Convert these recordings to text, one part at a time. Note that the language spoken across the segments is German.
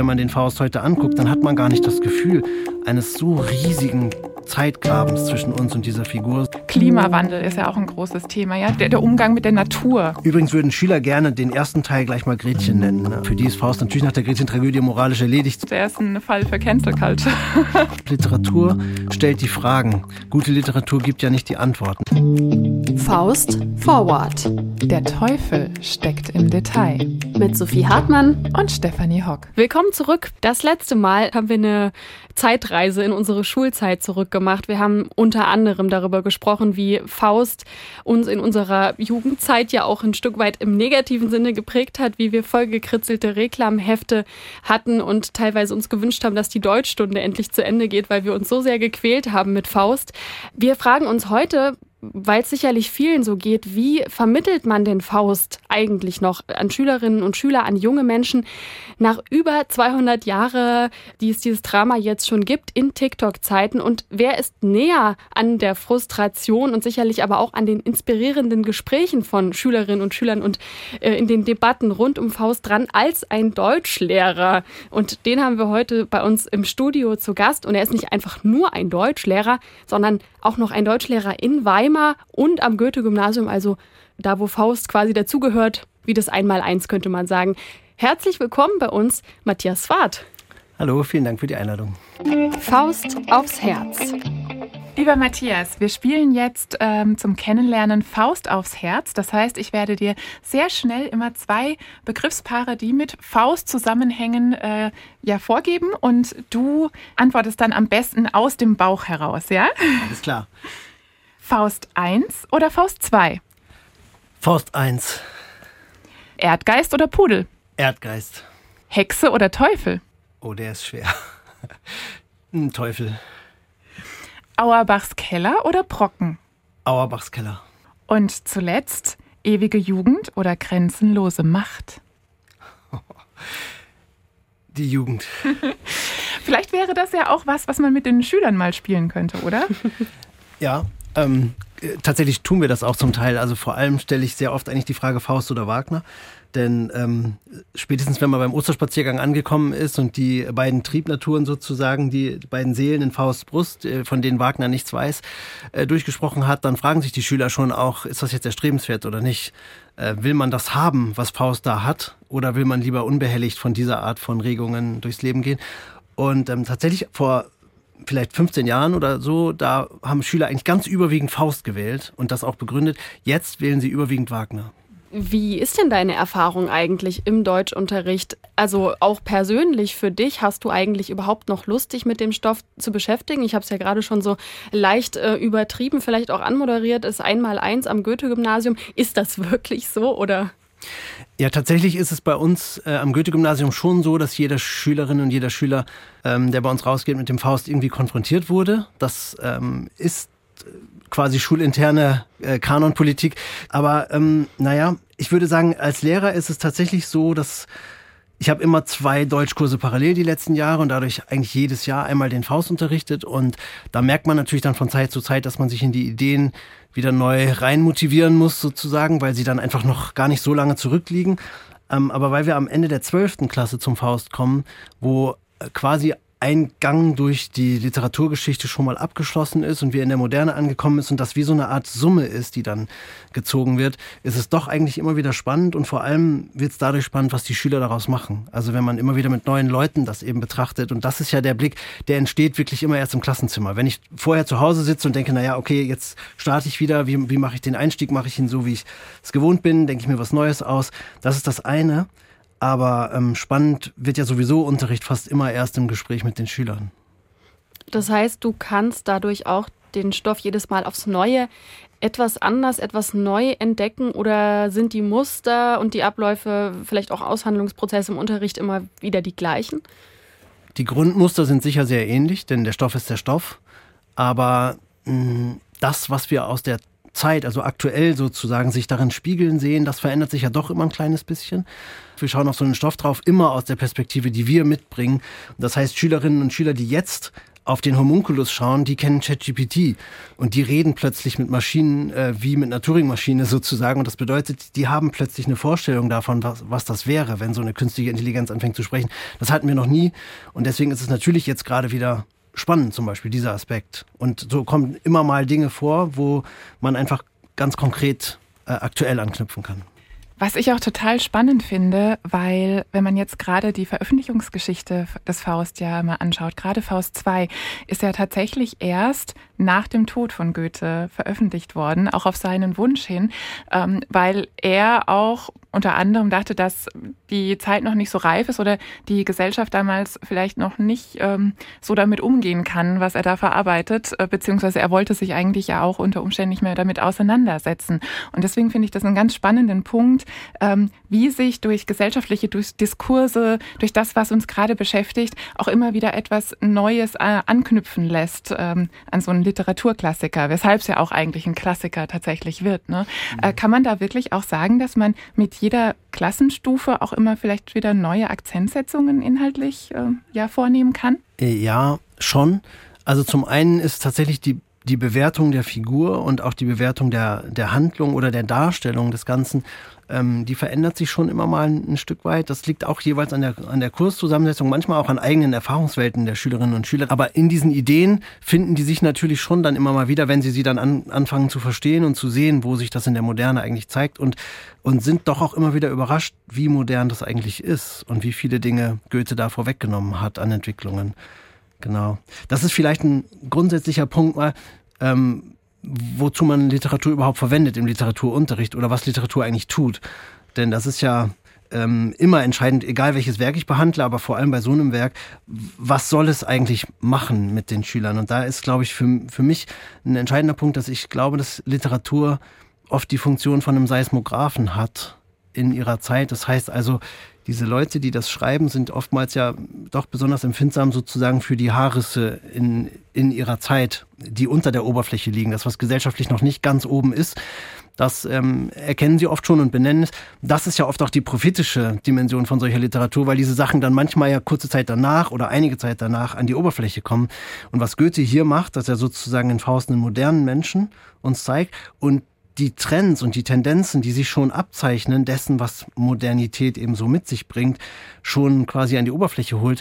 man den Faust heute anguckt, dann hat man gar nicht das Gefühl eines so riesigen Zeitgrabens zwischen uns und dieser Figur. Klimawandel ist ja auch ein großes Thema, ja? Der Umgang mit der Natur. Übrigens würden Schüler gerne den ersten Teil gleich mal Gretchen nennen. Ne? Für die ist Faust natürlich nach der Gretchen-Tragödie moralisch erledigt. Der ist ein Fall für Cancel Culture. Literatur stellt die Fragen. Gute Literatur gibt ja nicht die Antworten. Faust Forward. Der Teufel steckt im Detail. Mit Sophie Hartmann und Stefanie Hock. Willkommen zurück. Das letzte Mal haben wir eine Zeitreise in unsere Schulzeit zurückgemacht. Wir haben unter anderem darüber gesprochen, wie Faust uns in unserer Jugendzeit ja auch ein Stück weit im negativen Sinne geprägt hat, wie wir vollgekritzelte Reklamhefte hatten und teilweise uns gewünscht haben, dass die Deutschstunde endlich zu Ende geht, weil wir uns so sehr gequält haben mit Faust. Wir fragen uns heute, weil es sicherlich vielen so geht, wie vermittelt man den Faust eigentlich noch an Schülerinnen und Schüler, an junge Menschen nach über 200 Jahren, die es dieses Drama jetzt schon gibt in TikTok-Zeiten, und wer ist näher an der Frustration und sicherlich aber auch an den inspirierenden Gesprächen von Schülerinnen und Schülern und in den Debatten rund um Faust dran als ein Deutschlehrer, und den haben wir heute bei uns im Studio zu Gast, und er ist nicht einfach nur ein Deutschlehrer, sondern auch noch ein Deutschlehrer in Weimar und am Goethe-Gymnasium, also da, wo Faust quasi dazugehört, wie das Einmaleins, könnte man sagen. Herzlich willkommen bei uns, Matthias Swart. Hallo, vielen Dank für die Einladung. Faust aufs Herz. Lieber Matthias, wir spielen jetzt zum Kennenlernen Faust aufs Herz. Das heißt, ich werde dir sehr schnell immer 2 Begriffspaare, die mit Faust zusammenhängen, vorgeben, und du antwortest dann am besten aus dem Bauch heraus, ja? Alles klar. Faust 1 oder Faust 2? Faust 1. Erdgeist oder Pudel? Erdgeist. Hexe oder Teufel? Oh, der ist schwer. Teufel. Auerbachs Keller oder Brocken? Auerbachs Keller. Und zuletzt ewige Jugend oder grenzenlose Macht? Die Jugend. Vielleicht wäre das ja auch was man mit den Schülern mal spielen könnte, oder? Ja, tatsächlich tun wir das auch zum Teil. Also vor allem stelle ich sehr oft eigentlich die Frage Faust oder Wagner. Denn spätestens, wenn man beim Osterspaziergang angekommen ist und die beiden Triebnaturen sozusagen, die beiden Seelen in Fausts Brust, von denen Wagner nichts weiß, durchgesprochen hat, dann fragen sich die Schüler schon auch, ist das jetzt erstrebenswert oder nicht? Will man das haben, was Faust da hat? Oder will man lieber unbehelligt von dieser Art von Regungen durchs Leben gehen? Und tatsächlich vor vielleicht 15 Jahren oder so, da haben Schüler eigentlich ganz überwiegend Faust gewählt und das auch begründet. Jetzt wählen sie überwiegend Wagner. Wie ist denn deine Erfahrung eigentlich im Deutschunterricht? Also auch persönlich für dich, hast du eigentlich überhaupt noch Lust, dich mit dem Stoff zu beschäftigen? Ich habe es ja gerade schon so leicht übertrieben, vielleicht auch anmoderiert, ist 1x1 am Goethe-Gymnasium. Ist das wirklich so, oder? Ja, tatsächlich ist es bei uns am Goethe-Gymnasium schon so, dass jede Schülerin und jeder Schüler, der bei uns rausgeht, mit dem Faust irgendwie konfrontiert wurde. Das ist quasi schulinterne Kanonpolitik. Aber ich würde sagen, als Lehrer ist es tatsächlich so, dass ich habe immer 2 Deutschkurse parallel die letzten Jahre und dadurch eigentlich jedes Jahr einmal den Faust unterrichtet. Und da merkt man natürlich dann von Zeit zu Zeit, dass man sich in die Ideen wieder neu rein motivieren muss sozusagen, weil sie dann einfach noch gar nicht so lange zurückliegen. Aber weil wir am Ende der 12. Klasse zum Faust kommen, wo quasi ein Gang durch die Literaturgeschichte schon mal abgeschlossen ist und wir in der Moderne angekommen ist und das wie so eine Art Summe ist, die dann gezogen wird, ist es doch eigentlich immer wieder spannend und vor allem wird es dadurch spannend, was die Schüler daraus machen. Also wenn man immer wieder mit neuen Leuten das eben betrachtet, und das ist ja der Blick, der entsteht wirklich immer erst im Klassenzimmer. Wenn ich vorher zu Hause sitze und denke, okay, jetzt starte ich wieder, wie mache ich den Einstieg, mache ich ihn so, wie ich es gewohnt bin, denke ich mir was Neues aus. Das ist das eine. Aber spannend wird ja sowieso Unterricht fast immer erst im Gespräch mit den Schülern. Das heißt, du kannst dadurch auch den Stoff jedes Mal aufs Neue etwas anders, etwas neu entdecken, oder sind die Muster und die Abläufe, vielleicht auch Aushandlungsprozesse im Unterricht immer wieder die gleichen? Die Grundmuster sind sicher sehr ähnlich, denn der Stoff ist der Stoff. Aber das, was wir aus der Zeit, also aktuell sozusagen, sich darin spiegeln sehen, das verändert sich ja doch immer ein kleines bisschen. Wir schauen auf so einen Stoff drauf, immer aus der Perspektive, die wir mitbringen. Das heißt, Schülerinnen und Schüler, die jetzt auf den Homunculus schauen, die kennen ChatGPT und die reden plötzlich mit Maschinen wie mit einer Turing-Maschine sozusagen. Und das bedeutet, die haben plötzlich eine Vorstellung davon, was das wäre, wenn so eine künstliche Intelligenz anfängt zu sprechen. Das hatten wir noch nie und deswegen ist es natürlich jetzt gerade wieder spannend, zum Beispiel dieser Aspekt. Und so kommen immer mal Dinge vor, wo man einfach ganz konkret aktuell anknüpfen kann. Was ich auch total spannend finde, weil wenn man jetzt gerade die Veröffentlichungsgeschichte des Faust ja mal anschaut, gerade Faust 2 ist ja tatsächlich erst nach dem Tod von Goethe veröffentlicht worden, auch auf seinen Wunsch hin, weil er auch unter anderem dachte, dass die Zeit noch nicht so reif ist oder die Gesellschaft damals vielleicht noch nicht so damit umgehen kann, was er da verarbeitet, beziehungsweise er wollte sich eigentlich ja auch unter Umständen nicht mehr damit auseinandersetzen. Und deswegen finde ich das einen ganz spannenden Punkt, wie sich durch gesellschaftliche Diskurse, durch das, was uns gerade beschäftigt, auch immer wieder etwas Neues anknüpfen lässt an so einen Literaturklassiker, weshalb es ja auch eigentlich ein Klassiker tatsächlich wird. Ne? Kann man da wirklich auch sagen, dass man mit jeder Klassenstufe auch immer vielleicht wieder neue Akzentsetzungen inhaltlich vornehmen kann? Ja, schon. Also zum einen ist tatsächlich die Bewertung der Figur und auch die Bewertung der Handlung oder der Darstellung des Ganzen, die verändert sich schon immer mal ein Stück weit. Das liegt auch jeweils an der Kurszusammensetzung, manchmal auch an eigenen Erfahrungswelten der Schülerinnen und Schüler. Aber in diesen Ideen finden die sich natürlich schon dann immer mal wieder, wenn sie dann anfangen zu verstehen und zu sehen, wo sich das in der Moderne eigentlich zeigt und sind doch auch immer wieder überrascht, wie modern das eigentlich ist und wie viele Dinge Goethe da vorweggenommen hat an Entwicklungen. Genau. Das ist vielleicht ein grundsätzlicher Punkt mal, wozu man Literatur überhaupt verwendet im Literaturunterricht oder was Literatur eigentlich tut. Denn das ist ja immer entscheidend, egal welches Werk ich behandle, aber vor allem bei so einem Werk, was soll es eigentlich machen mit den Schülern? Und da ist, glaube ich, für mich ein entscheidender Punkt, dass ich glaube, dass Literatur oft die Funktion von einem Seismographen hat in ihrer Zeit. Das heißt also, diese Leute, die das schreiben, sind oftmals ja doch besonders empfindsam sozusagen für die Haarrisse in ihrer Zeit, die unter der Oberfläche liegen. Das, was gesellschaftlich noch nicht ganz oben ist, das erkennen sie oft schon und benennen es. Das ist ja oft auch die prophetische Dimension von solcher Literatur, weil diese Sachen dann manchmal ja kurze Zeit danach oder einige Zeit danach an die Oberfläche kommen. Und was Goethe hier macht, dass er sozusagen in Faust einen modernen Menschen uns zeigt und die Trends und die Tendenzen, die sich schon abzeichnen, dessen, was Modernität eben so mit sich bringt, schon quasi an die Oberfläche holt,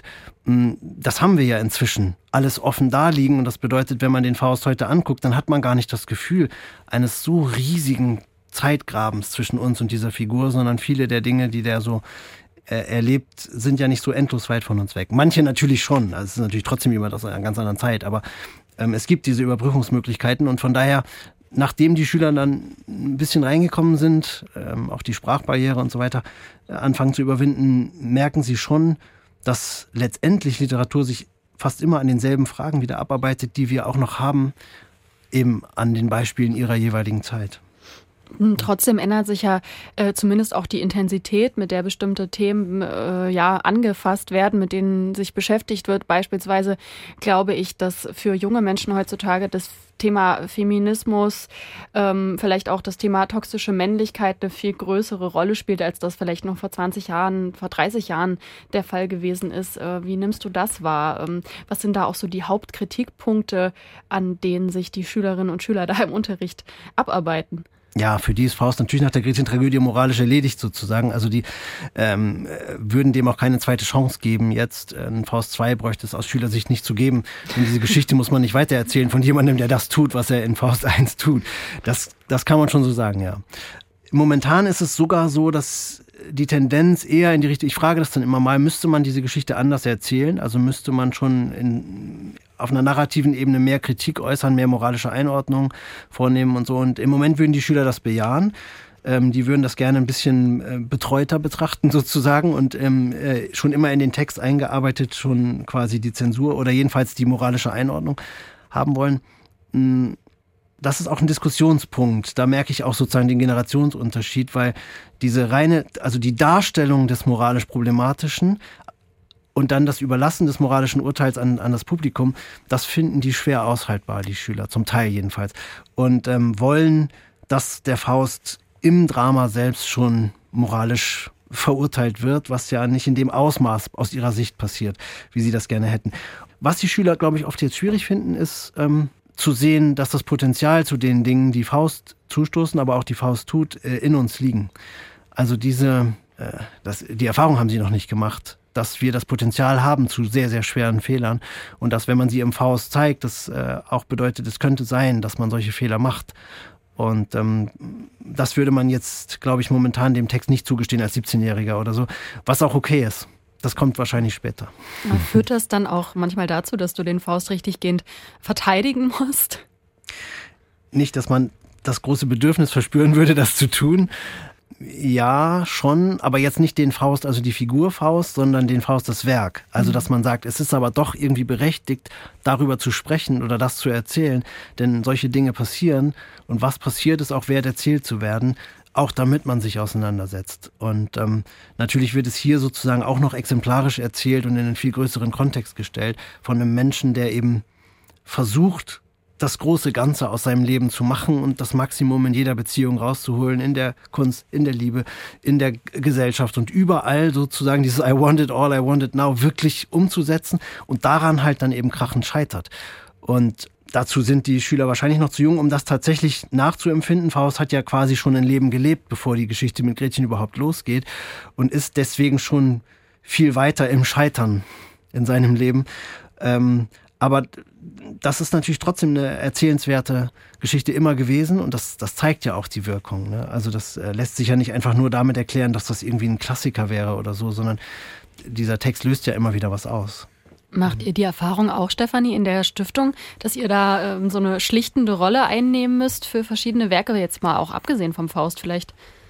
das haben wir ja inzwischen alles offen da liegen. Und das bedeutet, wenn man den Faust heute anguckt, dann hat man gar nicht das Gefühl eines so riesigen Zeitgrabens zwischen uns und dieser Figur, sondern viele der Dinge, die der so erlebt, sind ja nicht so endlos weit von uns weg. Manche natürlich schon, also es ist natürlich trotzdem jemand aus einer ganz anderen Zeit, aber es gibt diese Überbrückungsmöglichkeiten und von daher, nachdem die Schüler dann ein bisschen reingekommen sind, auch die Sprachbarriere und so weiter anfangen zu überwinden, merken sie schon, dass letztendlich Literatur sich fast immer an denselben Fragen wieder abarbeitet, die wir auch noch haben, eben an den Beispielen ihrer jeweiligen Zeit. Trotzdem ändert sich ja zumindest auch die Intensität, mit der bestimmte Themen angefasst werden, mit denen sich beschäftigt wird. Beispielsweise glaube ich, dass für junge Menschen heutzutage das Thema Feminismus, vielleicht auch das Thema toxische Männlichkeit eine viel größere Rolle spielt, als das vielleicht noch vor 20 Jahren, vor 30 Jahren der Fall gewesen ist. Wie nimmst du das wahr? Was sind da auch so die Hauptkritikpunkte, an denen sich die Schülerinnen und Schüler da im Unterricht abarbeiten? Ja, für die ist Faust natürlich nach der Gretchen-Tragödie moralisch erledigt sozusagen. Also die würden dem auch keine zweite Chance geben. Jetzt in Faust 2 bräuchte es aus Schülersicht nicht zu geben. Denn diese Geschichte muss man nicht weitererzählen von jemandem, der das tut, was er in Faust 1 tut. Das kann man schon so sagen, ja. Momentan ist es sogar so, dass die Tendenz eher in die Richtung, ich frage das dann immer mal, müsste man diese Geschichte anders erzählen? Also müsste man schon auf einer narrativen Ebene mehr Kritik äußern, mehr moralische Einordnung vornehmen und so. Und im Moment würden die Schüler das bejahen. Die würden das gerne ein bisschen betreuter betrachten sozusagen und schon immer in den Text eingearbeitet schon quasi die Zensur oder jedenfalls die moralische Einordnung haben wollen. Das ist auch ein Diskussionspunkt. Da merke ich auch sozusagen den Generationsunterschied, weil die Darstellung des moralisch Problematischen und dann das Überlassen des moralischen Urteils an das Publikum, das finden die schwer aushaltbar, die Schüler, zum Teil jedenfalls. Und wollen, dass der Faust im Drama selbst schon moralisch verurteilt wird, was ja nicht in dem Ausmaß aus ihrer Sicht passiert, wie sie das gerne hätten. Was die Schüler, glaube ich, oft jetzt schwierig finden, ist zu sehen, dass das Potenzial zu den Dingen, die Faust zustoßen, aber auch die Faust tut, in uns liegen. Also die Erfahrung haben sie noch nicht gemacht, dass wir das Potenzial haben zu sehr, sehr schweren Fehlern und dass, wenn man sie im Faust zeigt, das auch bedeutet, es könnte sein, dass man solche Fehler macht. Und das würde man jetzt, glaube ich, momentan dem Text nicht zugestehen als 17-Jähriger oder so, was auch okay ist. Das kommt wahrscheinlich später. Führt das dann auch manchmal dazu, dass du den Faust richtiggehend verteidigen musst? Nicht, dass man das große Bedürfnis verspüren würde, das zu tun. Ja, schon, aber jetzt nicht den Faust, also die Figur Faust, sondern den Faust, das Werk. Also, dass man sagt, es ist aber doch irgendwie berechtigt, darüber zu sprechen oder das zu erzählen, denn solche Dinge passieren und was passiert, ist auch wert, erzählt zu werden, auch damit man sich auseinandersetzt. Und natürlich wird es hier sozusagen auch noch exemplarisch erzählt und in einen viel größeren Kontext gestellt von einem Menschen, der eben versucht, das große Ganze aus seinem Leben zu machen und das Maximum in jeder Beziehung rauszuholen, in der Kunst, in der Liebe, in der Gesellschaft und überall sozusagen dieses I want it all, I want it now wirklich umzusetzen und daran halt dann eben krachend scheitert. Und dazu sind die Schüler wahrscheinlich noch zu jung, um das tatsächlich nachzuempfinden. Faust hat ja quasi schon ein Leben gelebt, bevor die Geschichte mit Gretchen überhaupt losgeht und ist deswegen schon viel weiter im Scheitern in seinem Leben. Aber das ist natürlich trotzdem eine erzählenswerte Geschichte immer gewesen und das zeigt ja auch die Wirkung. Ne? Also das lässt sich ja nicht einfach nur damit erklären, dass das irgendwie ein Klassiker wäre oder so, sondern dieser Text löst ja immer wieder was aus. Macht ihr die Erfahrung auch, Stefanie, in der Stiftung, dass ihr da so eine schlichtende Rolle einnehmen müsst für verschiedene Werke, jetzt mal auch abgesehen vom Faust vielleicht?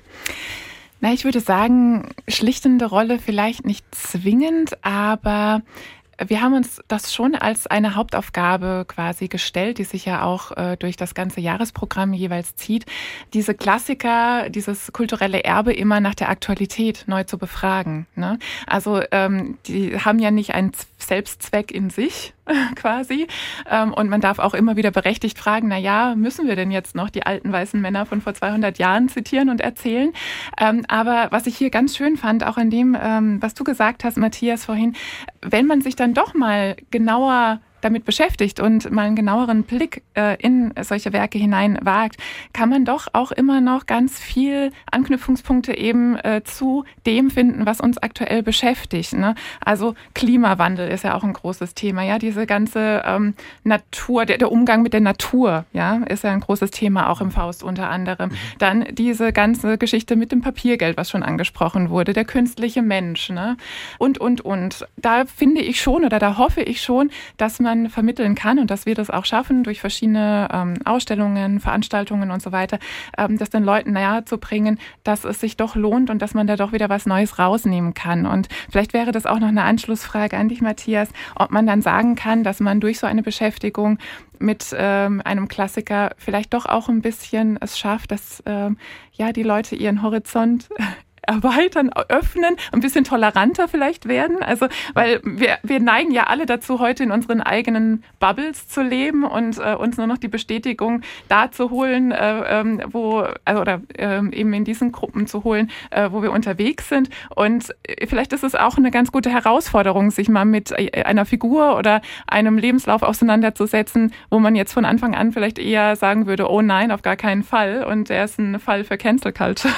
Na, ich würde sagen, schlichtende Rolle vielleicht nicht zwingend, aber wir haben uns das schon als eine Hauptaufgabe quasi gestellt, die sich ja auch durch das ganze Jahresprogramm jeweils zieht, diese Klassiker, dieses kulturelle Erbe immer nach der Aktualität neu zu befragen. Ne? Also die haben ja nicht einen Selbstzweck in sich quasi und man darf auch immer wieder berechtigt fragen, na ja, müssen wir denn jetzt noch die alten weißen Männer von vor 200 Jahren zitieren und erzählen? Aber was ich hier ganz schön fand, auch an dem, was du gesagt hast, Matthias, vorhin, wenn man sich dann doch mal genauer damit beschäftigt und mal einen genaueren Blick in solche Werke hinein wagt, kann man doch auch immer noch ganz viel Anknüpfungspunkte eben zu dem finden, was uns aktuell beschäftigt. Ne? Also Klimawandel ist ja auch ein großes Thema. Ja, diese ganze Natur, der Umgang mit der Natur, ja, ist ja ein großes Thema auch im Faust unter anderem. Dann diese ganze Geschichte mit dem Papiergeld, was schon angesprochen wurde, der künstliche Mensch, ne? Und. Da finde ich schon oder da hoffe ich schon, dass man vermitteln kann und dass wir das auch schaffen durch verschiedene Ausstellungen, Veranstaltungen und so weiter, das den Leuten nahe zu bringen, dass es sich doch lohnt und dass man da doch wieder was Neues rausnehmen kann. Und vielleicht wäre das auch noch eine Anschlussfrage an dich, Matthias, ob man dann sagen kann, dass man durch so eine Beschäftigung mit einem Klassiker vielleicht doch auch ein bisschen es schafft, dass die Leute ihren Horizont erweitern, öffnen, ein bisschen toleranter vielleicht werden. Also, weil wir neigen ja alle dazu, heute in unseren eigenen Bubbles zu leben und uns nur noch die Bestätigung da zu holen, eben in diesen Gruppen zu holen, wo wir unterwegs sind. Und vielleicht ist es auch eine ganz gute Herausforderung, sich mal mit einer Figur oder einem Lebenslauf auseinanderzusetzen, wo man jetzt von Anfang an vielleicht eher sagen würde, oh nein, auf gar keinen Fall. Und der ist ein Fall für Cancel Culture.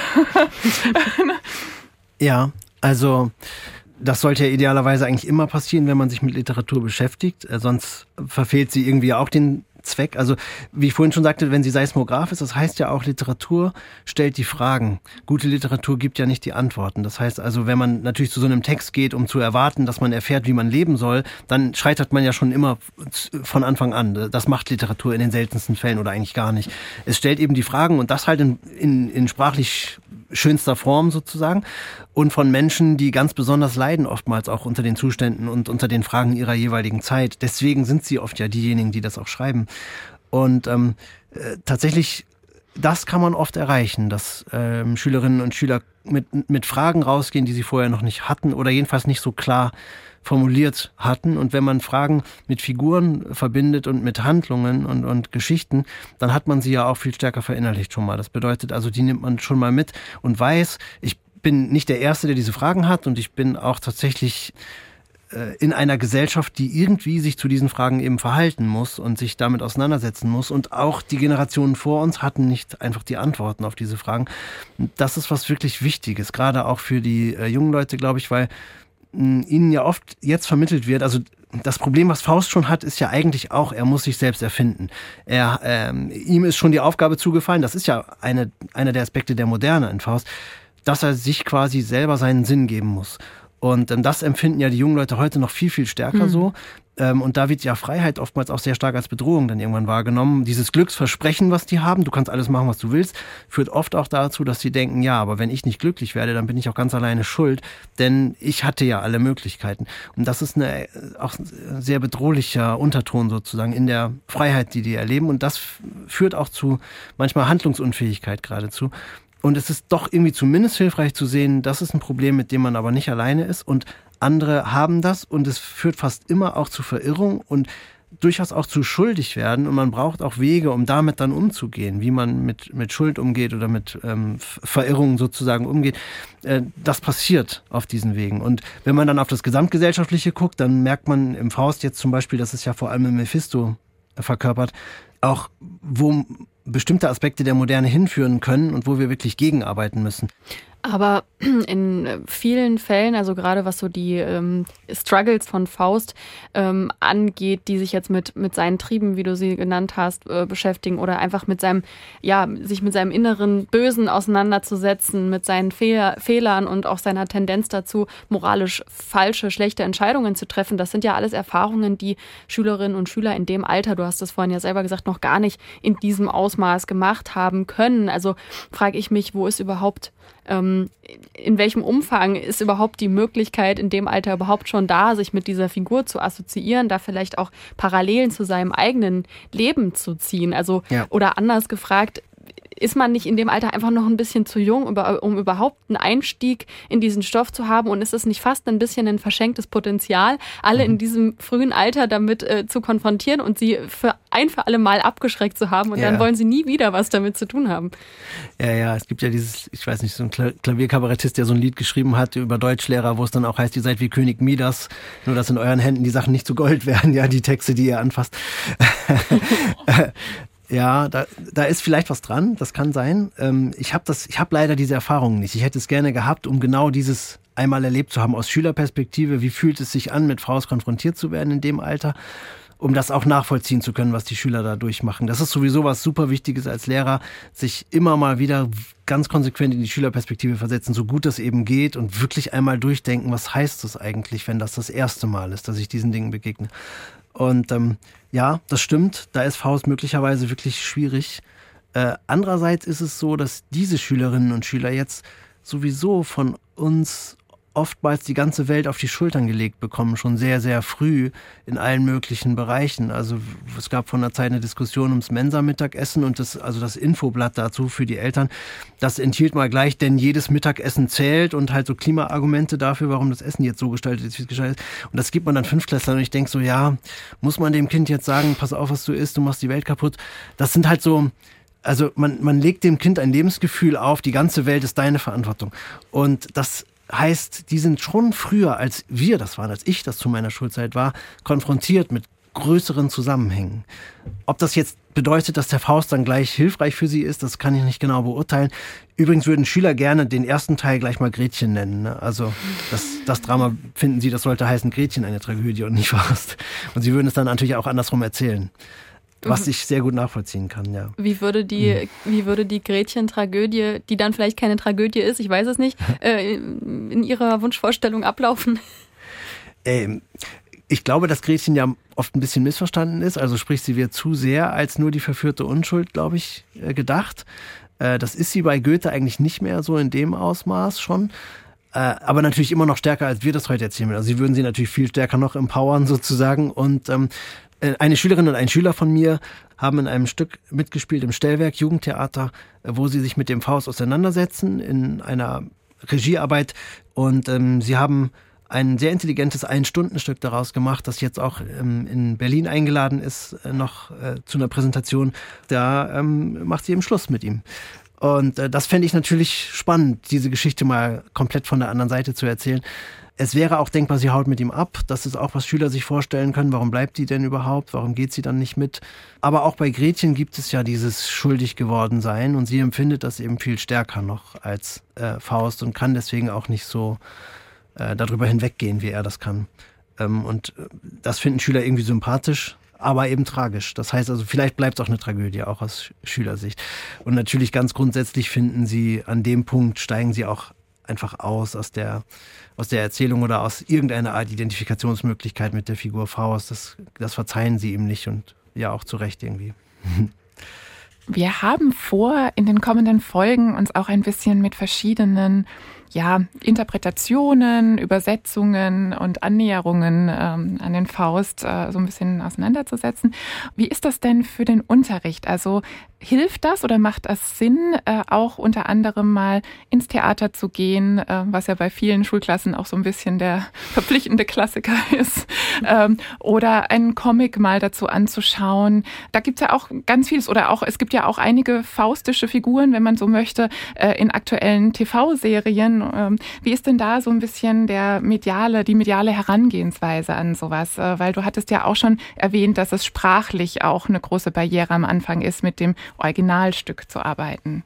Ja, also das sollte ja idealerweise eigentlich immer passieren, wenn man sich mit Literatur beschäftigt. Sonst verfehlt sie irgendwie auch den Zweck. Also wie ich vorhin schon sagte, wenn sie Seismograph ist, das heißt ja auch, Literatur stellt die Fragen. Gute Literatur gibt ja nicht die Antworten. Das heißt also, wenn man natürlich zu so einem Text geht, um zu erwarten, dass man erfährt, wie man leben soll, dann scheitert man ja schon immer von Anfang an. Das macht Literatur in den seltensten Fällen oder eigentlich gar nicht. Es stellt eben die Fragen und das halt in sprachlich schönster Form sozusagen und von Menschen, die ganz besonders leiden, oftmals auch unter den Zuständen und unter den Fragen ihrer jeweiligen Zeit. Deswegen sind sie oft ja diejenigen, die das auch schreiben. Und tatsächlich, das kann man oft erreichen, dass Schülerinnen und Schüler mit Fragen rausgehen, die sie vorher noch nicht hatten oder jedenfalls nicht so klar formuliert hatten. Und wenn man Fragen mit Figuren verbindet und mit Handlungen und Geschichten, dann hat man sie ja auch viel stärker verinnerlicht schon mal. Das bedeutet also, die nimmt man schon mal mit und weiß, ich bin nicht der Erste, der diese Fragen hat und ich bin auch tatsächlich in einer Gesellschaft, die irgendwie sich zu diesen Fragen eben verhalten muss und sich damit auseinandersetzen muss. Und auch die Generationen vor uns hatten nicht einfach die Antworten auf diese Fragen. Das ist was wirklich Wichtiges, gerade auch für die jungen Leute, glaube ich, weil ihnen ja oft jetzt vermittelt wird, also das Problem, was Faust schon hat, ist ja eigentlich auch, er muss sich selbst erfinden. Ihm ist schon die Aufgabe zugefallen, das ist ja einer der Aspekte der Moderne in Faust, dass er sich quasi selber seinen Sinn geben muss. Und das empfinden ja die jungen Leute heute noch viel, viel stärker so. Und da wird ja Freiheit oftmals auch sehr stark als Bedrohung dann irgendwann wahrgenommen. Dieses Glücksversprechen, was die haben, du kannst alles machen, was du willst, führt oft auch dazu, dass sie denken, ja, aber wenn ich nicht glücklich werde, dann bin ich auch ganz alleine schuld, denn ich hatte ja alle Möglichkeiten. Und das ist auch ein sehr bedrohlicher Unterton sozusagen in der Freiheit, die erleben. Und das führt auch zu manchmal Handlungsunfähigkeit geradezu. Und es ist doch irgendwie zumindest hilfreich zu sehen, das ist ein Problem, mit dem man aber nicht alleine ist und andere haben das und es führt fast immer auch zu Verirrung und durchaus auch zu schuldig werden und man braucht auch Wege, um damit dann umzugehen, wie man mit Schuld umgeht oder mit Verirrungen sozusagen umgeht. Das passiert auf diesen Wegen. Und wenn man dann auf das Gesamtgesellschaftliche guckt, dann merkt man im Faust jetzt zum Beispiel, das ist ja vor allem im Mephisto verkörpert, auch wo bestimmte Aspekte der Moderne hinführen können und wo wir wirklich gegenarbeiten müssen. Aber in vielen Fällen, also gerade was so die Struggles von Faust angeht, die sich jetzt mit seinen Trieben, wie du sie genannt hast, beschäftigen oder einfach mit seinem, sich mit seinem inneren Bösen auseinanderzusetzen, mit seinen Fehlern und auch seiner Tendenz dazu, moralisch falsche, schlechte Entscheidungen zu treffen. Das sind ja alles Erfahrungen, die Schülerinnen und Schüler in dem Alter, du hast es vorhin ja selber gesagt, noch gar nicht in diesem Ausmaß gemacht haben können. Also frage ich mich, wo ist überhaupt in welchem Umfang ist überhaupt die Möglichkeit in dem Alter überhaupt schon da, sich mit dieser Figur zu assoziieren, da vielleicht auch Parallelen zu seinem eigenen Leben zu ziehen? Also, oder anders gefragt, ist man nicht in dem Alter einfach noch ein bisschen zu jung, um überhaupt einen Einstieg in diesen Stoff zu haben? Und ist es nicht fast ein bisschen ein verschenktes Potenzial, alle in diesem frühen Alter damit zu konfrontieren und sie für alle Mal abgeschreckt zu haben und dann wollen sie nie wieder was damit zu tun haben? Ja, es gibt ja dieses, ich weiß nicht, so ein Klavierkabarettist, der so ein Lied geschrieben hat über Deutschlehrer, wo es dann auch heißt, ihr seid wie König Midas, nur dass in euren Händen die Sachen nicht zu Gold werden, ja, die Texte, die ihr anfasst. Ja, da ist vielleicht was dran, das kann sein. Ich habe leider diese Erfahrungen nicht. Ich hätte es gerne gehabt, um genau dieses einmal erlebt zu haben aus Schülerperspektive. Wie fühlt es sich an, mit Faust konfrontiert zu werden in dem Alter, um das auch nachvollziehen zu können, was die Schüler da durchmachen. Das ist sowieso was super Wichtiges als Lehrer, sich immer mal wieder ganz konsequent in die Schülerperspektive versetzen, so gut das eben geht und wirklich einmal durchdenken, was heißt das eigentlich, wenn das erste Mal ist, dass ich diesen Dingen begegne. Und ja, das stimmt, da ist Faust möglicherweise wirklich schwierig. Andererseits ist es so, dass diese Schülerinnen und Schüler jetzt sowieso von uns oftmals die ganze Welt auf die Schultern gelegt bekommen, schon sehr, sehr früh in allen möglichen Bereichen. Also es gab vor einer Zeit eine Diskussion ums Mensa-Mittagessen und das Infoblatt dazu für die Eltern, das enthielt mal gleich, denn jedes Mittagessen zählt und halt so Klimaargumente dafür, warum das Essen jetzt so gestaltet ist, wie es gestaltet ist. Und das gibt man dann Fünftklässlern und ich denke so, ja, muss man dem Kind jetzt sagen, pass auf, was du isst, du machst die Welt kaputt. Das sind halt so, also man legt dem Kind ein Lebensgefühl auf, die ganze Welt ist deine Verantwortung. Und das heißt, die sind schon früher, als wir das waren, als ich das zu meiner Schulzeit war, konfrontiert mit größeren Zusammenhängen. Ob das jetzt bedeutet, dass der Faust dann gleich hilfreich für sie ist, das kann ich nicht genau beurteilen. Übrigens würden Schüler gerne den ersten Teil gleich mal Gretchen nennen. Ne? Also das Drama, finden sie, das sollte heißen Gretchen eine Tragödie und nicht Faust. Und sie würden es dann natürlich auch andersrum erzählen. Was ich sehr gut nachvollziehen kann, ja. Wie würde die Gretchen-Tragödie, die dann vielleicht keine Tragödie ist, ich weiß es nicht, in ihrer Wunschvorstellung ablaufen? Ich glaube, dass Gretchen ja oft ein bisschen missverstanden ist. Also sprich, sie wird zu sehr als nur die verführte Unschuld, glaube ich, gedacht. Das ist sie bei Goethe eigentlich nicht mehr so in dem Ausmaß schon. Aber natürlich immer noch stärker, als wir das heute erzählen. Also sie würden sie natürlich viel stärker noch empowern sozusagen. Und eine Schülerin und ein Schüler von mir haben in einem Stück mitgespielt im Stellwerk Jugendtheater, wo sie sich mit dem Faust auseinandersetzen in einer Regiearbeit. Und sie haben ein sehr intelligentes 1-Stunden-Stück daraus gemacht, das jetzt auch in Berlin eingeladen ist, noch zu einer Präsentation. Da macht sie eben Schluss mit ihm. Und das fände ich natürlich spannend, diese Geschichte mal komplett von der anderen Seite zu erzählen. Es wäre auch denkbar, sie haut mit ihm ab. Das ist auch, was Schüler sich vorstellen können. Warum bleibt die denn überhaupt? Warum geht sie dann nicht mit? Aber auch bei Gretchen gibt es ja dieses schuldig geworden sein und sie empfindet das eben viel stärker noch als Faust und kann deswegen auch nicht so darüber hinweggehen, wie er das kann. Und das finden Schüler irgendwie sympathisch, aber eben tragisch. Das heißt also, vielleicht bleibt es auch eine Tragödie, auch aus Schülersicht. Und natürlich ganz grundsätzlich finden sie, an dem Punkt steigen sie auch einfach aus der Erzählung oder aus irgendeiner Art Identifikationsmöglichkeit mit der Figur Faust. Das verzeihen sie ihm nicht und ja auch zu Recht irgendwie. Wir haben vor, in den kommenden Folgen uns auch ein bisschen mit verschiedenen Interpretationen, Übersetzungen und Annäherungen an den Faust so ein bisschen auseinanderzusetzen. Wie ist das denn für den Unterricht? Also hilft das oder macht das Sinn, auch unter anderem mal ins Theater zu gehen, was ja bei vielen Schulklassen auch so ein bisschen der verpflichtende Klassiker ist, oder einen Comic mal dazu anzuschauen? Da gibt es ja auch ganz vieles oder auch, es gibt ja auch einige faustische Figuren, wenn man so möchte, in aktuellen TV-Serien. Wie ist denn da so ein bisschen die mediale Herangehensweise an sowas? Weil du hattest ja auch schon erwähnt, dass es sprachlich auch eine große Barriere am Anfang ist, mit dem Originalstück zu arbeiten.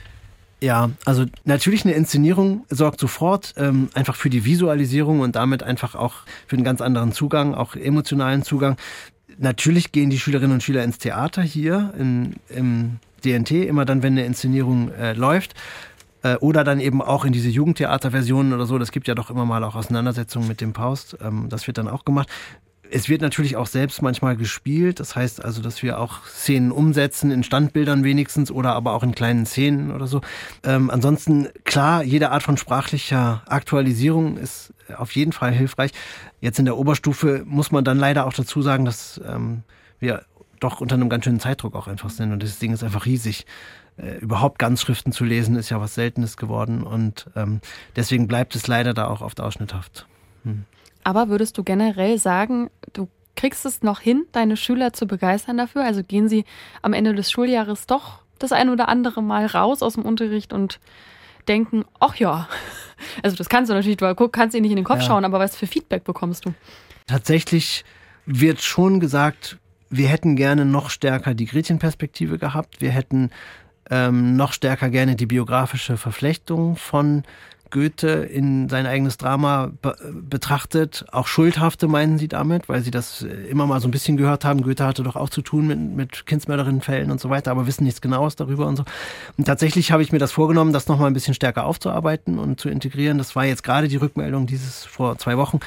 Ja, also natürlich eine Inszenierung sorgt sofort einfach für die Visualisierung und damit einfach auch für einen ganz anderen Zugang, auch emotionalen Zugang. Natürlich gehen die Schülerinnen und Schüler ins Theater hier im DNT, immer dann, wenn eine Inszenierung läuft. Oder dann eben auch in diese Jugendtheaterversionen oder so. Das gibt ja doch immer mal auch Auseinandersetzungen mit dem Faust. Das wird dann auch gemacht. Es wird natürlich auch selbst manchmal gespielt. Das heißt also, dass wir auch Szenen umsetzen, in Standbildern wenigstens oder aber auch in kleinen Szenen oder so. Ansonsten, klar, jede Art von sprachlicher Aktualisierung ist auf jeden Fall hilfreich. Jetzt in der Oberstufe muss man dann leider auch dazu sagen, dass wir doch unter einem ganz schönen Zeitdruck auch einfach sind. Und das Ding ist einfach riesig. Überhaupt Ganzschriften zu lesen, ist ja was Seltenes geworden. Und deswegen bleibt es leider da auch oft ausschnitthaft. Aber würdest du generell sagen, du kriegst es noch hin, deine Schüler zu begeistern dafür? Also gehen sie am Ende des Schuljahres doch das ein oder andere Mal raus aus dem Unterricht und denken, ach ja, also das kannst du natürlich, du kannst ihnen nicht in den Kopf schauen, aber was für Feedback bekommst du? Tatsächlich wird schon gesagt, wir hätten gerne noch stärker die Gretchen-Perspektive gehabt. Wir hätten noch stärker gerne die biografische Verflechtung von Goethe in sein eigenes Drama betrachtet. Auch Schuldhafte meinen sie damit, weil sie das immer mal so ein bisschen gehört haben. Goethe hatte doch auch zu tun mit Kindsmörderinnenfällen und so weiter, aber wissen nichts Genaues darüber und so. Und tatsächlich habe ich mir das vorgenommen, das nochmal ein bisschen stärker aufzuarbeiten und zu integrieren. Das war jetzt gerade die Rückmeldung vor 2 Wochen.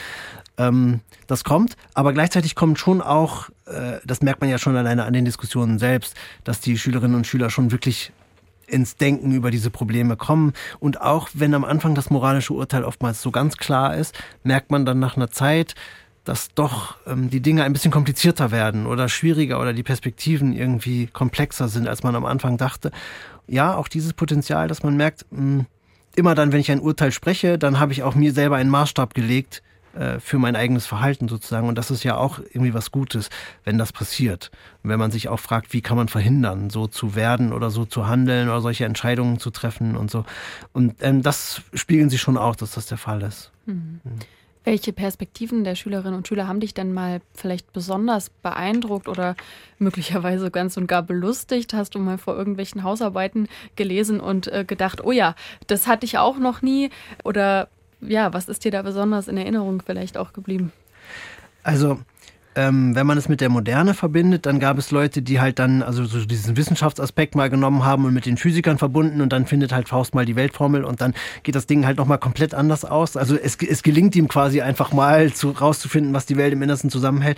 Das kommt, aber gleichzeitig kommt schon auch, das merkt man ja schon alleine an den Diskussionen selbst, dass die Schülerinnen und Schüler schon wirklich ins Denken über diese Probleme kommen. Und auch wenn am Anfang das moralische Urteil oftmals so ganz klar ist, merkt man dann nach einer Zeit, dass doch die Dinge ein bisschen komplizierter werden oder schwieriger oder die Perspektiven irgendwie komplexer sind, als man am Anfang dachte. Ja, auch dieses Potenzial, dass man merkt, immer dann, wenn ich ein Urteil spreche, dann habe ich auch mir selber einen Maßstab gelegt, für mein eigenes Verhalten sozusagen. Und das ist ja auch irgendwie was Gutes, wenn das passiert. Und wenn man sich auch fragt, wie kann man verhindern, so zu werden oder so zu handeln oder solche Entscheidungen zu treffen und so. Und das spiegeln sie schon auch, dass das der Fall ist. Welche Perspektiven der Schülerinnen und Schüler haben dich denn mal vielleicht besonders beeindruckt oder möglicherweise ganz und gar belustigt? Hast du mal vor irgendwelchen Hausarbeiten gelesen und gedacht, oh ja, das hatte ich auch noch nie? Oder ja, was ist dir da besonders in Erinnerung vielleicht auch geblieben? Also, wenn man es mit der Moderne verbindet, dann gab es Leute, die halt dann also so diesen Wissenschaftsaspekt mal genommen haben und mit den Physikern verbunden und dann findet halt Faust mal die Weltformel und dann geht das Ding halt nochmal komplett anders aus. Also es gelingt ihm quasi einfach mal rauszufinden, was die Welt im Innersten zusammenhält.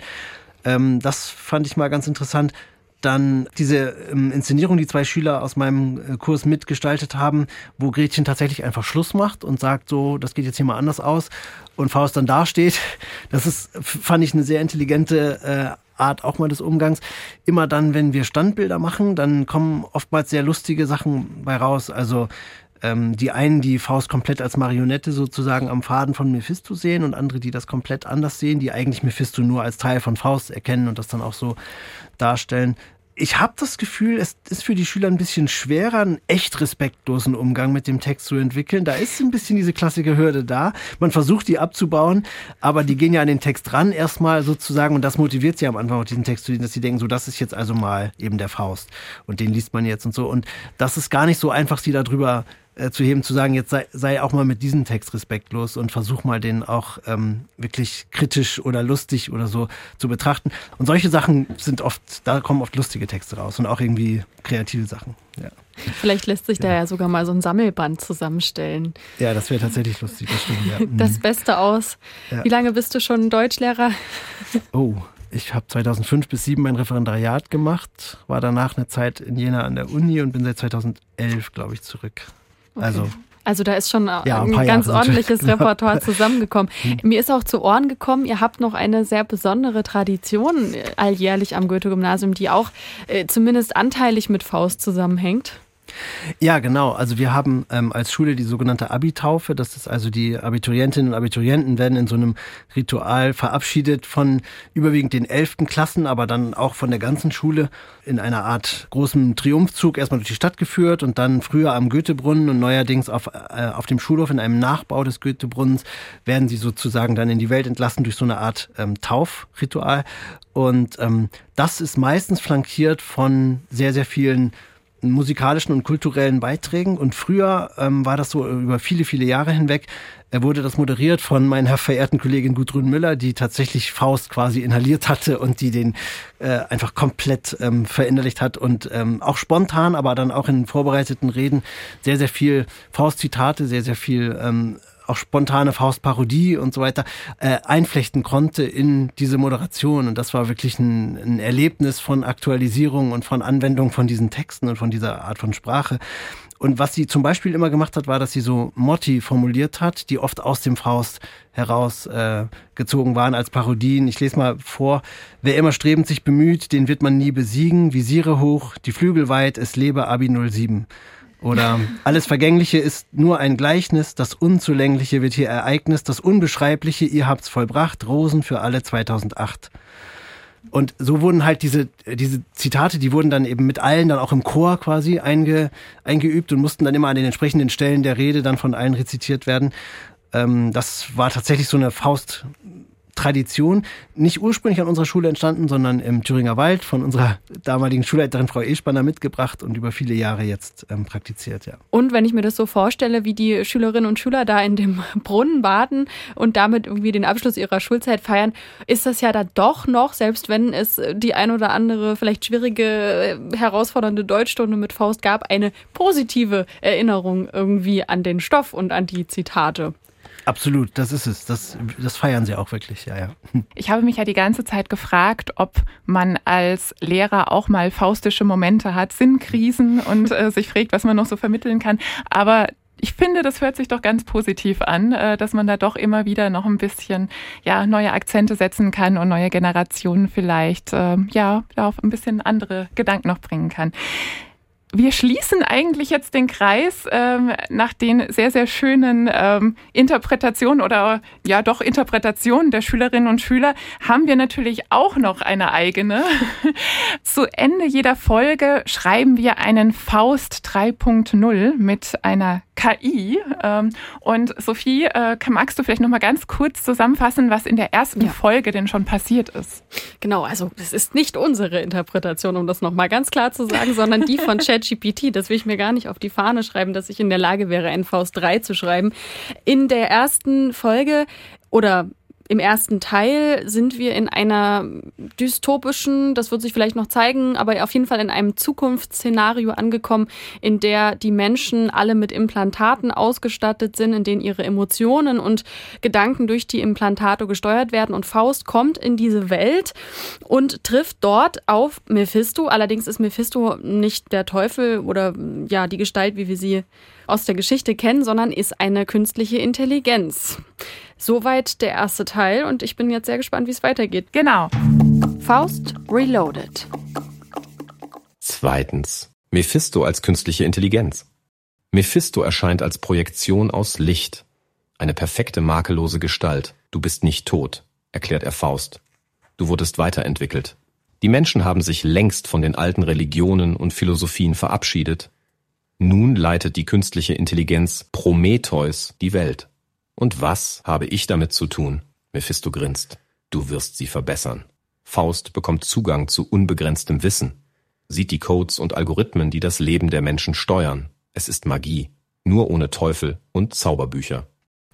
Das fand ich mal ganz interessant. Dann diese Inszenierung, die 2 Schüler aus meinem Kurs mitgestaltet haben, wo Gretchen tatsächlich einfach Schluss macht und sagt so, das geht jetzt hier mal anders aus und Faust dann dasteht. Das fand ich eine sehr intelligente Art auch mal des Umgangs. Immer dann, wenn wir Standbilder machen, dann kommen oftmals sehr lustige Sachen bei raus. Also die einen, die Faust komplett als Marionette sozusagen am Faden von Mephisto sehen und andere, die das komplett anders sehen, die eigentlich Mephisto nur als Teil von Faust erkennen und das dann auch so darstellen. Ich habe das Gefühl, es ist für die Schüler ein bisschen schwerer, einen echt respektlosen Umgang mit dem Text zu entwickeln. Da ist ein bisschen diese klassische Hürde da. Man versucht, die abzubauen, aber die gehen ja an den Text ran erstmal sozusagen und das motiviert sie am Anfang auch, diesen Text zu lesen, dass sie denken, so, das ist jetzt also mal eben der Faust und den liest man jetzt und so. Und das ist gar nicht so einfach, sie darüber zu heben, zu sagen, jetzt sei auch mal mit diesem Text respektlos und versuch mal den auch wirklich kritisch oder lustig oder so zu betrachten. Und solche Sachen da kommen oft lustige Texte raus und auch irgendwie kreative Sachen. Ja. Vielleicht lässt sich da ja sogar mal so ein Sammelband zusammenstellen. Ja, das wäre tatsächlich lustig, das stimmt. Ja. Das Beste aus. Ja. Wie lange bist du schon Deutschlehrer? Oh, ich habe 2005 bis 2007 mein Referendariat gemacht, war danach eine Zeit in Jena an der Uni und bin seit 2011, glaube ich, zurück. Okay. Also da ist schon ein ganz ordentliches Repertoire zusammengekommen. Mir ist auch zu Ohren gekommen, ihr habt noch eine sehr besondere Tradition alljährlich am Goethe-Gymnasium, die auch zumindest anteilig mit Faust zusammenhängt. Ja, genau. Also wir haben als Schule die sogenannte Abi-Taufe. Das ist also, die Abiturientinnen und Abiturienten werden in so einem Ritual verabschiedet von überwiegend den 11. Klassen, aber dann auch von der ganzen Schule in einer Art großem Triumphzug erstmal durch die Stadt geführt und dann früher am Goethebrunnen und neuerdings auf dem Schulhof in einem Nachbau des Goethebrunnens werden sie sozusagen dann in die Welt entlassen durch so eine Art Taufritual. Und das ist meistens flankiert von sehr, sehr vielen musikalischen und kulturellen Beiträgen. Und früher war das so über viele, viele Jahre hinweg, wurde das moderiert von meiner verehrten Kollegin Gudrun Müller, die tatsächlich Faust quasi inhaliert hatte und die den einfach komplett verinnerlicht hat und auch spontan, aber dann auch in vorbereiteten Reden sehr, sehr viel Faust-Zitate, sehr, sehr viel auch spontane Faustparodie und so weiter einflechten konnte in diese Moderation. Und das war wirklich ein Erlebnis von Aktualisierung und von Anwendung von diesen Texten und von dieser Art von Sprache. Und was sie zum Beispiel immer gemacht hat, war, dass sie so Motti formuliert hat, die oft aus dem Faust herausgezogen waren als Parodien. Ich lese mal vor. Wer immer strebend sich bemüht, den wird man nie besiegen. Visiere hoch, die Flügel weit, es lebe Abi 07. Oder alles Vergängliche ist nur ein Gleichnis, das Unzulängliche wird hier Ereignis, das Unbeschreibliche, ihr habt's vollbracht, Rosen für alle 2008. Und so wurden halt diese Zitate, die wurden dann eben mit allen dann auch im Chor quasi eingeübt und mussten dann immer an den entsprechenden Stellen der Rede dann von allen rezitiert werden. Das war tatsächlich so eine Faust-Tradition, nicht ursprünglich an unserer Schule entstanden, sondern im Thüringer Wald von unserer damaligen Schulleiterin Frau Espanner mitgebracht und über viele Jahre jetzt praktiziert, ja. Und wenn ich mir das so vorstelle, wie die Schülerinnen und Schüler da in dem Brunnen baden und damit irgendwie den Abschluss ihrer Schulzeit feiern, ist das ja da doch noch, selbst wenn es die ein oder andere vielleicht schwierige, herausfordernde Deutschstunde mit Faust gab, eine positive Erinnerung irgendwie an den Stoff und an die Zitate. Absolut, das ist es. Das feiern sie auch wirklich, ja. Ich habe mich ja die ganze Zeit gefragt, ob man als Lehrer auch mal faustische Momente hat, Sinnkrisen und sich fragt, was man noch so vermitteln kann. Aber ich finde, das hört sich doch ganz positiv an, dass man da doch immer wieder noch ein bisschen neue Akzente setzen kann und neue Generationen vielleicht auf ein bisschen andere Gedanken noch bringen kann. Wir schließen eigentlich jetzt den Kreis nach den sehr, sehr schönen Interpretationen oder Interpretationen der Schülerinnen und Schüler haben wir natürlich auch noch eine eigene. Zu Ende jeder Folge schreiben wir einen Faust 3.0 mit einer KI. Und Sophie, magst du vielleicht noch mal ganz kurz zusammenfassen, was in der ersten Folge denn schon passiert ist? Genau, also das ist nicht unsere Interpretation, um das noch mal ganz klar zu sagen, sondern die von ChatGPT. Das will ich mir gar nicht auf die Fahne schreiben, dass ich in der Lage wäre, einen Faust 3 zu schreiben. In der ersten Folge oder im ersten Teil sind wir in einer dystopischen, das wird sich vielleicht noch zeigen, aber auf jeden Fall in einem Zukunftsszenario angekommen, in der die Menschen alle mit Implantaten ausgestattet sind, in denen ihre Emotionen und Gedanken durch die Implantate gesteuert werden. Und Faust kommt in diese Welt und trifft dort auf Mephisto. Allerdings ist Mephisto nicht der Teufel oder die Gestalt, wie wir sie aus der Geschichte kennen, sondern ist eine künstliche Intelligenz. Soweit der erste Teil und ich bin jetzt sehr gespannt, wie es weitergeht. Genau. Faust Reloaded. Zweitens. Mephisto als künstliche Intelligenz. Mephisto erscheint als Projektion aus Licht. Eine perfekte, makellose Gestalt. Du bist nicht tot, erklärt er Faust. Du wurdest weiterentwickelt. Die Menschen haben sich längst von den alten Religionen und Philosophien verabschiedet. Nun leitet die künstliche Intelligenz Prometheus die Welt. Und was habe ich damit zu tun? Mephisto grinst. Du wirst sie verbessern. Faust bekommt Zugang zu unbegrenztem Wissen, sieht die Codes und Algorithmen, die das Leben der Menschen steuern. Es ist Magie, nur ohne Teufel und Zauberbücher.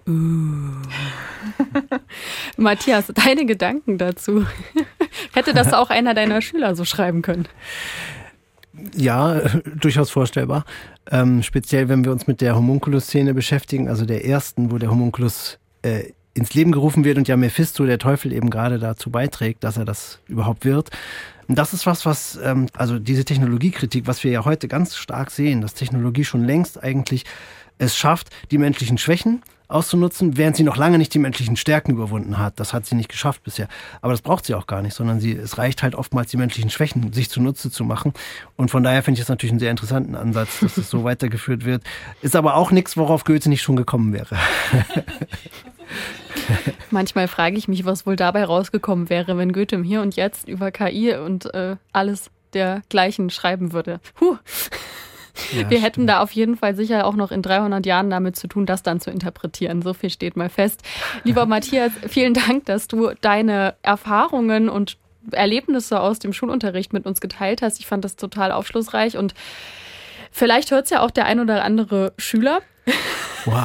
Matthias, deine Gedanken dazu? Hätte das auch einer deiner Schüler so schreiben können? Ja, durchaus vorstellbar. Speziell, wenn wir uns mit der Homunculus-Szene beschäftigen, also der ersten, wo der Homunculus ins Leben gerufen wird und ja Mephisto, der Teufel, eben gerade dazu beiträgt, dass er das überhaupt wird. Und das ist was also diese Technologiekritik, was wir ja heute ganz stark sehen, dass Technologie schon längst eigentlich es schafft, die menschlichen Schwächen auszunutzen, während sie noch lange nicht die menschlichen Stärken überwunden hat. Das hat sie nicht geschafft bisher. Aber das braucht sie auch gar nicht, sondern es reicht halt oftmals, die menschlichen Schwächen sich zunutze zu machen. Und von daher finde ich das natürlich einen sehr interessanten Ansatz, dass es so weitergeführt wird. Ist aber auch nichts, worauf Goethe nicht schon gekommen wäre. Manchmal frage ich mich, was wohl dabei rausgekommen wäre, wenn Goethe im Hier und Jetzt über KI und alles dergleichen schreiben würde. Ja, wir hätten da auf jeden Fall sicher auch noch in 300 Jahren damit zu tun, das dann zu interpretieren. So viel steht mal fest. Lieber Matthias, vielen Dank, dass du deine Erfahrungen und Erlebnisse aus dem Schulunterricht mit uns geteilt hast. Ich fand das total aufschlussreich und vielleicht hört es ja auch der ein oder andere Schüler. Wow.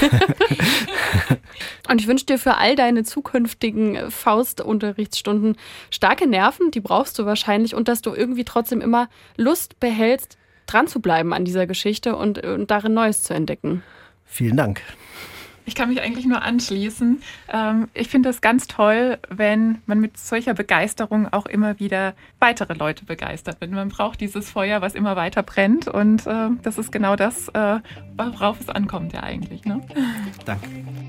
Und ich wünsche dir für all deine zukünftigen Faust-Unterrichtsstunden starke Nerven, die brauchst du wahrscheinlich, und dass du irgendwie trotzdem immer Lust behältst, dran zu bleiben an dieser Geschichte und darin Neues zu entdecken. Vielen Dank. Ich kann mich eigentlich nur anschließen. Ich finde es ganz toll, wenn man mit solcher Begeisterung auch immer wieder weitere Leute begeistert. Man braucht dieses Feuer, was immer weiter brennt. Und das ist genau das, worauf es ankommt ja eigentlich. Ne? Danke.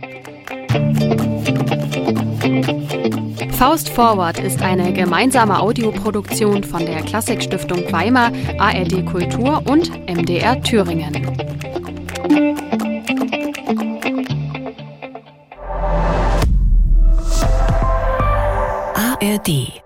Faust Forward ist eine gemeinsame Audioproduktion von der Klassikstiftung Weimar, ARD Kultur und MDR Thüringen. ARD